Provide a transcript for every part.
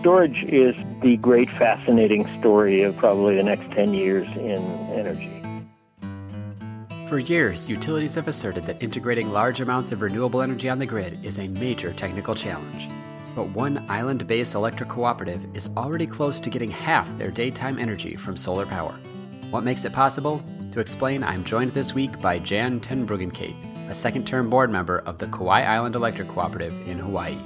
Storage is the great fascinating story of probably the next 10 years in energy. For years, utilities have asserted that integrating large amounts of renewable energy on the grid is a major technical challenge. But one island-based electric cooperative is already close to getting half their daytime energy from solar power. What makes it possible? To explain, I'm joined this week by Jan ten Bruggencate, a second-term board member of the Kauai Island Electric Cooperative in Hawaii.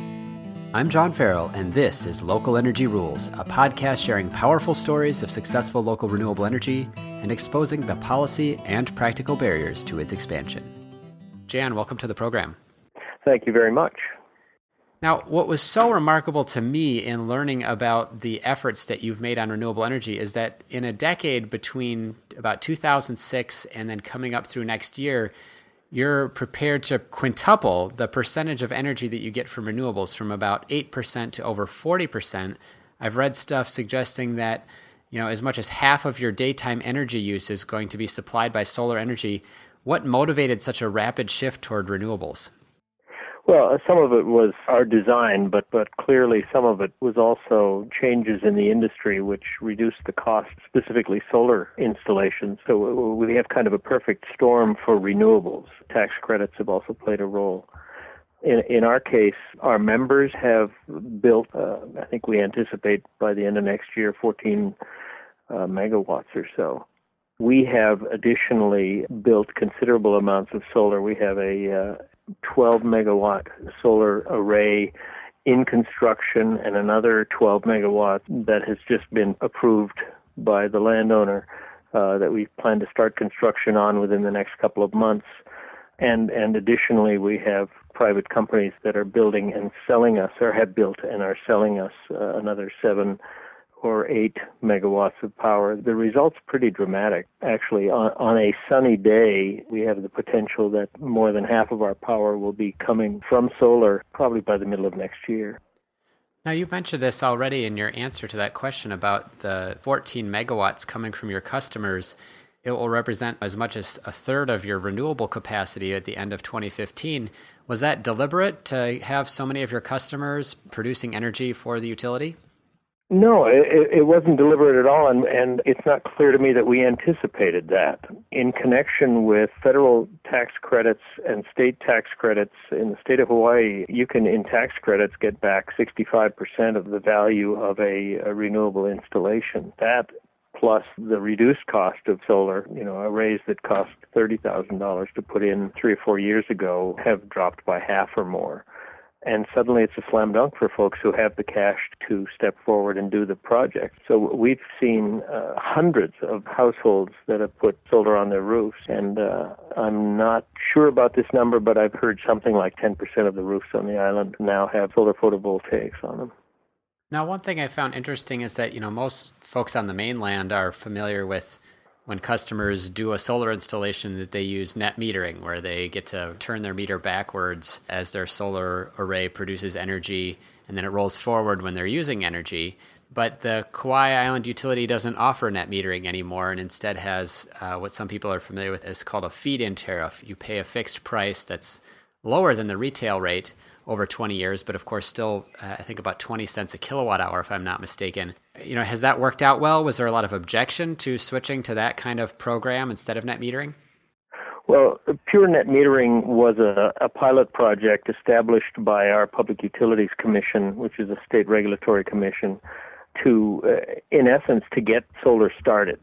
I'm John Farrell, and this is Local Energy Rules, a podcast sharing powerful stories of successful local renewable energy and exposing the policy and practical barriers to its expansion. Jan, welcome to the program. Thank you very much. Now, what was so remarkable to me in learning about the efforts that you've made on renewable energy is that in a decade between about 2006 and then coming up through next year, you're prepared to quintuple the percentage of energy that you get from renewables from about 8% to over 40%. I've read stuff suggesting that, as much as half of your daytime energy use is going to be supplied by solar energy. What motivated such a rapid shift toward renewables? Well, some of it was our design, but clearly some of it was also changes in the industry which reduced the cost, specifically solar installations. So we have kind of a perfect storm for renewables. Tax credits have also played a role. In our case, our members have built, I think we anticipate by the end of next year, 14 megawatts or so. We have additionally built considerable amounts of solar. We have a 12 megawatt solar array in construction and another 12 megawatts that has just been approved by the landowner that we plan to start construction on within the next couple of months. And additionally, we have private companies that are building and selling us, or have built and are selling us another 7 or 8 megawatts of power. The result's pretty dramatic. Actually, on a sunny day, we have the potential that more than half of our power will be coming from solar, probably by the middle of next year. Now, you mentioned this already in your answer to that question about the 14 megawatts coming from your customers. It will represent as much as a third of your renewable capacity at the end of 2015. Was that deliberate to have so many of your customers producing energy for the utility? No, it wasn't deliberate at all, and it's not clear to me that we anticipated that. In connection with federal tax credits and state tax credits in the state of Hawaii, you can, in tax credits, get back 65% of the value of a renewable installation. That plus the reduced cost of solar, arrays that cost $30,000 to put in 3 or 4 years ago have dropped by half or more. And suddenly it's a slam dunk for folks who have the cash to step forward and do the project. So we've seen hundreds of households that have put solar on their roofs. And I'm not sure about this number, but I've heard something like 10% of the roofs on the island now have solar photovoltaics on them. Now, one thing I found interesting is that, most folks on the mainland are familiar with when customers do a solar installation that they use net metering, where they get to turn their meter backwards as their solar array produces energy, and then it rolls forward when they're using energy. But the Kauai Island utility doesn't offer net metering anymore and instead has what some people are familiar with is called a feed-in tariff. You pay a fixed price that's lower than the retail rate over 20 years, but of course still, I think about 20 cents a kilowatt hour, if I'm not mistaken. Has that worked out well? Was there a lot of objection to switching to that kind of program instead of net metering? Well, pure net metering was a pilot project established by our Public Utilities Commission, which is a state regulatory commission, to, in essence, to get solar started.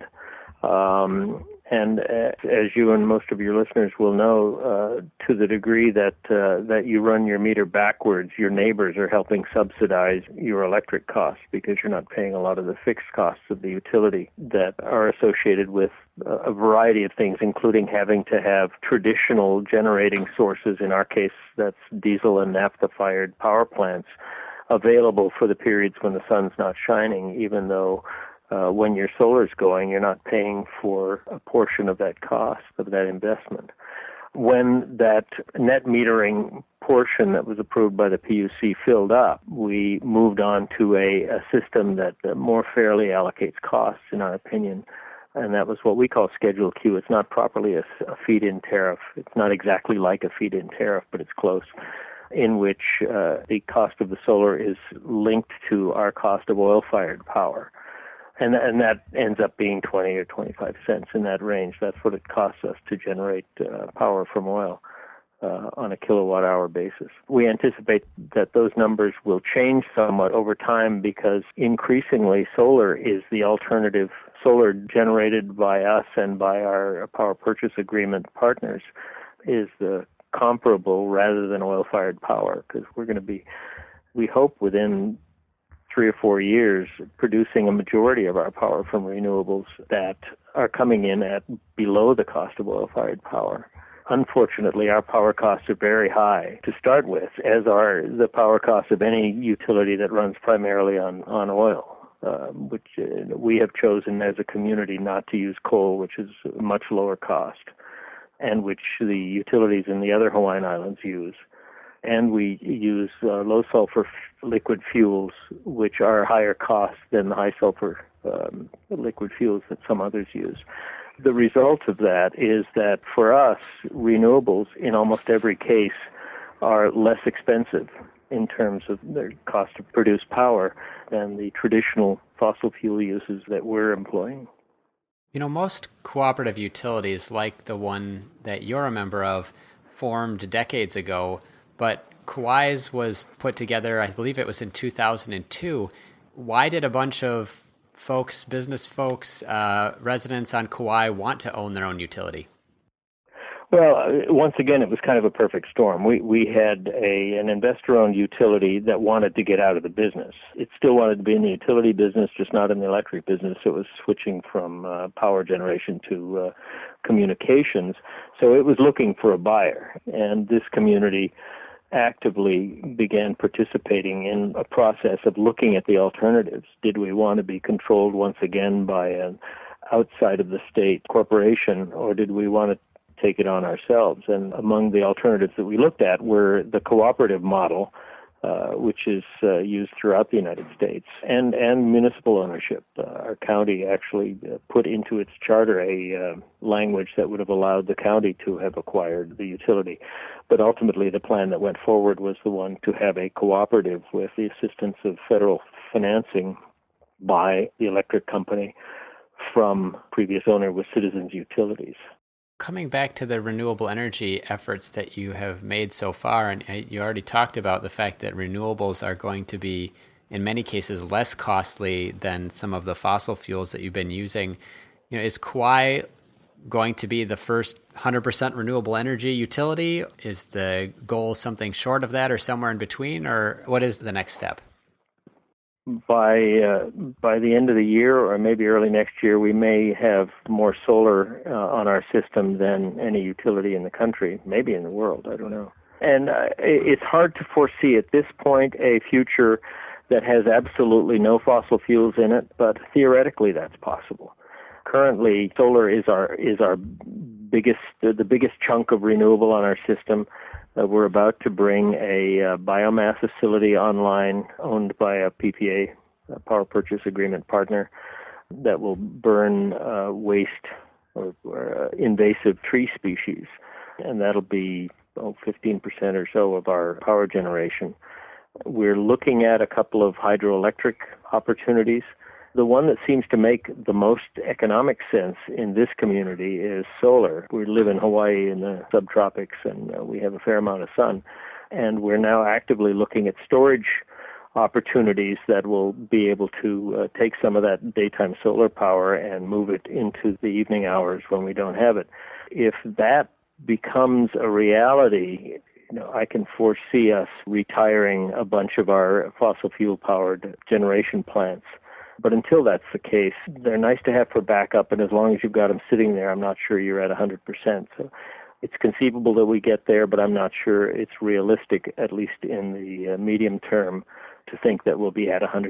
And as you and most of your listeners will know, to the degree that you run your meter backwards, your neighbors are helping subsidize your electric costs because you're not paying a lot of the fixed costs of the utility that are associated with a variety of things, including having to have traditional generating sources. In our case, that's diesel and naphtha-fired power plants available for the periods when the sun's not shining, even though when your solar's going, you're not paying for a portion of that cost, of that investment. When that net metering portion that was approved by the PUC filled up, we moved on to a system that more fairly allocates costs, in our opinion, and that was what we call Schedule Q. It's not properly a feed-in tariff. It's not exactly like a feed-in tariff, but it's close. in which the cost of the solar is linked to our cost of oil-fired power. And that ends up being 20 or 25 cents in that range. That's what it costs us to generate power from oil on a kilowatt-hour basis. We anticipate that those numbers will change somewhat over time because increasingly solar is the alternative. Solar generated by us and by our power purchase agreement partners is the comparable rather than oil-fired power, because we're going to be, we hope, within 3 or 4 years, producing a majority of our power from renewables that are coming in at below the cost of oil-fired power. Unfortunately, our power costs are very high to start with, as are the power costs of any utility that runs primarily on oil, which we have chosen as a community not to use coal, which is much lower cost, and which the utilities in the other Hawaiian Islands use. And we use low-sulfur liquid fuels, which are higher cost than the high-sulfur liquid fuels that some others use. The result of that is that for us, renewables in almost every case are less expensive in terms of their cost to produce power than the traditional fossil fuel uses that we're employing. You know, most cooperative utilities, like the one that you're a member of, formed decades ago, but Kauai's was put together, I believe it was in 2002. Why did a bunch of folks, business folks, residents on Kauai want to own their own utility? Well, once again, it was kind of a perfect storm. We had an investor-owned utility that wanted to get out of the business. It still wanted to be in the utility business, just not in the electric business. It was switching from power generation to communications. So it was looking for a buyer. And this community actively began participating in a process of looking at the alternatives. Did we want to be controlled once again by an outside of the state corporation, or did we want to take it on ourselves? And among the alternatives that we looked at were the cooperative model, which is used throughout the United States, and municipal ownership. Our county actually put into its charter a language that would have allowed the county to have acquired the utility. But ultimately, the plan that went forward was the one to have a cooperative with the assistance of federal financing by the electric company from previous owner with Citizens Utilities. Coming back to the renewable energy efforts that you have made so far, and you already talked about the fact that renewables are going to be, in many cases, less costly than some of the fossil fuels that you've been using. You know, is Kauai going to be the first 100% renewable energy utility? Is the goal something short of that or somewhere in between, or what is the next step? By the end of the year, or maybe early next year, we may have more solar on our system than any utility in the country, maybe in the world, I don't know. And it's hard to foresee at this point a future that has absolutely no fossil fuels in it, but theoretically that's possible. Currently, solar is our biggest, the biggest chunk of renewable on our system. We're about to bring a biomass facility online owned by a PPA, a power purchase agreement partner, that will burn waste or invasive tree species. And that'll be 15% or so of our power generation. We're looking at a couple of hydroelectric opportunities. The one that seems to make the most economic sense in this community is solar. We live in Hawaii in the subtropics, and we have a fair amount of sun. And we're now actively looking at storage opportunities that will be able to take some of that daytime solar power and move it into the evening hours when we don't have it. If that becomes a reality, I can foresee us retiring a bunch of our fossil fuel-powered generation plants. But until that's the case, they're nice to have for backup, and as long as you've got them sitting there, I'm not sure you're at 100%. So it's conceivable that we get there, but I'm not sure it's realistic, at least in the medium term, to think that we'll be at 100%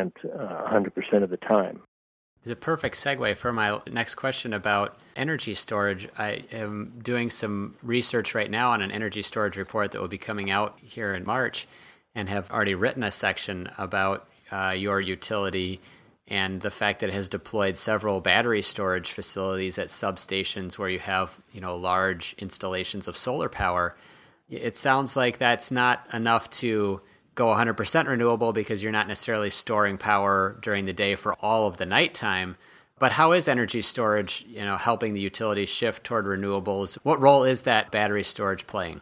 of the time. It's a perfect segue for my next question about energy storage. I am doing some research right now on an energy storage report that will be coming out here in March, and have already written a section about your utility and the fact that it has deployed several battery storage facilities at substations where you have, large installations of solar power. It sounds like that's not enough to go 100% renewable because you're not necessarily storing power during the day for all of the nighttime. But how is energy storage, helping the utilities shift toward renewables? What role is that battery storage playing?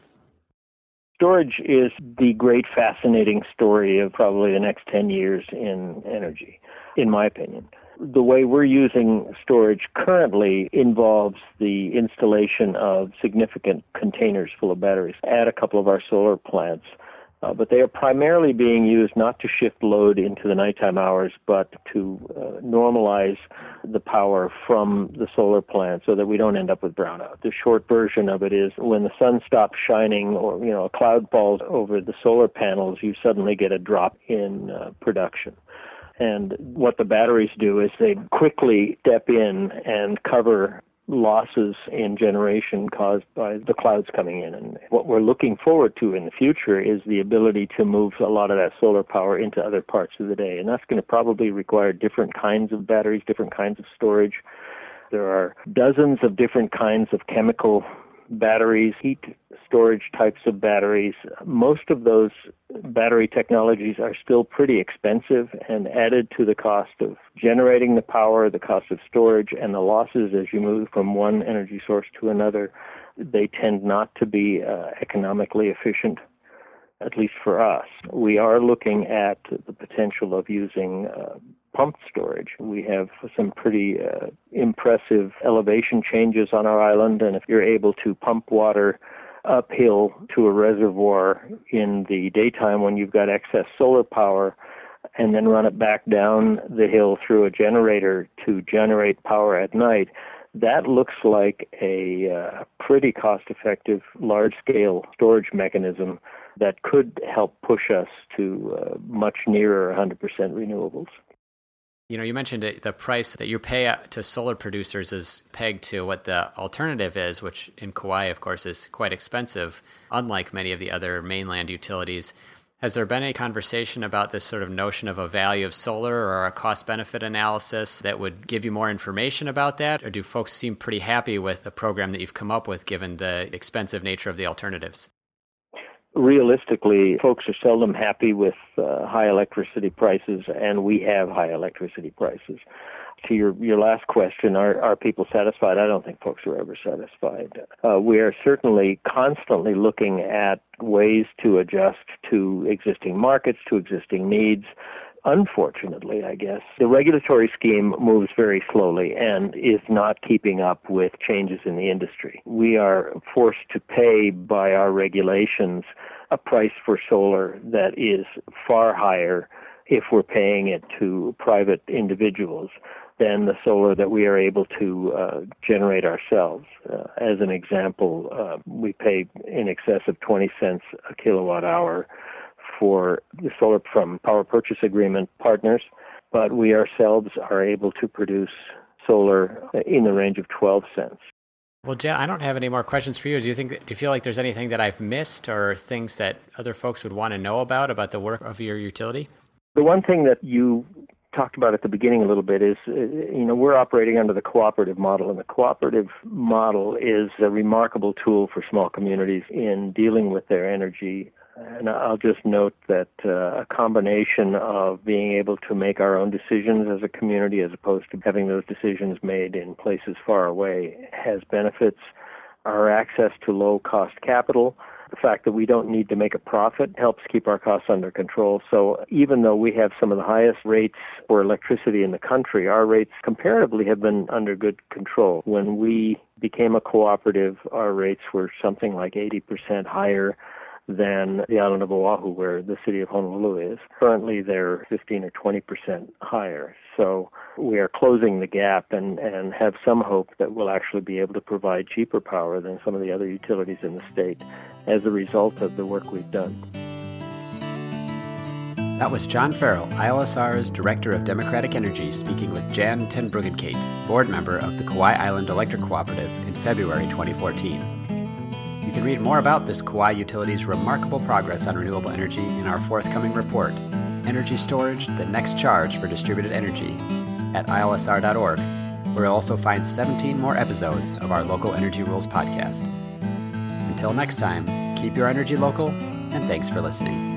Storage is the great fascinating story of probably the next 10 years in energy, in my opinion. The way we're using storage currently involves the installation of significant containers full of batteries at a couple of our solar plants. But they are primarily being used not to shift load into the nighttime hours, but to normalize the power from the solar plant so that we don't end up with brownout. The short version of it is when the sun stops shining or, a cloud falls over the solar panels, you suddenly get a drop in production. And what the batteries do is they quickly step in and cover losses in generation caused by the clouds coming in. And what we're looking forward to in the future is the ability to move a lot of that solar power into other parts of the day. And that's going to probably require different kinds of batteries, different kinds of storage. There are dozens of different kinds of chemical batteries, heat storage types of batteries. Most of those battery technologies are still pretty expensive and added to the cost of generating the power, the cost of storage, and the losses as you move from one energy source to another. They tend not to be economically efficient, at least for us. We are looking at the potential of using pumped storage. We have some pretty impressive elevation changes on our island, and if you're able to pump water uphill to a reservoir in the daytime when you've got excess solar power, and then run it back down the hill through a generator to generate power at night, that looks like a pretty cost-effective, large-scale storage mechanism that could help push us to much nearer 100% renewables. You mentioned the price that you pay to solar producers is pegged to what the alternative is, which in Kauai, of course, is quite expensive, unlike many of the other mainland utilities. Has there been a conversation about this sort of notion of a value of solar or a cost-benefit analysis that would give you more information about that? Or do folks seem pretty happy with the program that you've come up with, given the expensive nature of the alternatives? Realistically, folks are seldom happy with high electricity prices, and we have high electricity prices. To your last question, are people satisfied? I don't think folks are ever satisfied. We are certainly constantly looking at ways to adjust to existing markets, to existing needs. Unfortunately, I guess, the regulatory scheme moves very slowly and is not keeping up with changes in the industry. We are forced to pay by our regulations a price for solar that is far higher if we're paying it to private individuals than the solar that we are able to generate ourselves. As an example, we pay in excess of 20 cents a kilowatt hour for the solar from power purchase agreement partners, but we ourselves are able to produce solar in the range of 12 cents. Well, Jen, I don't have any more questions for you. Do you feel like there's anything that I've missed or things that other folks would want to know about the work of your utility? The one thing that you talked about at the beginning a little bit is, we're operating under the cooperative model, and the cooperative model is a remarkable tool for small communities in dealing with their energy. And I'll just note that a combination of being able to make our own decisions as a community as opposed to having those decisions made in places far away has benefits. Our access to low-cost capital, the fact that we don't need to make a profit helps keep our costs under control. So even though we have some of the highest rates for electricity in the country, our rates comparatively have been under good control. When we became a cooperative, our rates were something like 80% higher than the island of Oahu, where the city of Honolulu is. Currently, they're 15 or 20% higher. So we are closing the gap and have some hope that we'll actually be able to provide cheaper power than some of the other utilities in the state as a result of the work we've done. That was John Farrell, ILSR's Director of Democratic Energy, speaking with Jan ten Bruggencate, board member of the Kauai Island Electric Cooperative in February 2014. You can read more about this Kauai utility's remarkable progress on renewable energy in our forthcoming report, Energy Storage, the Next Charge for Distributed Energy, at ilsr.org, where you'll also find 17 more episodes of our Local Energy Rules podcast. Until next time, keep keep your energy local, and thanks for listening.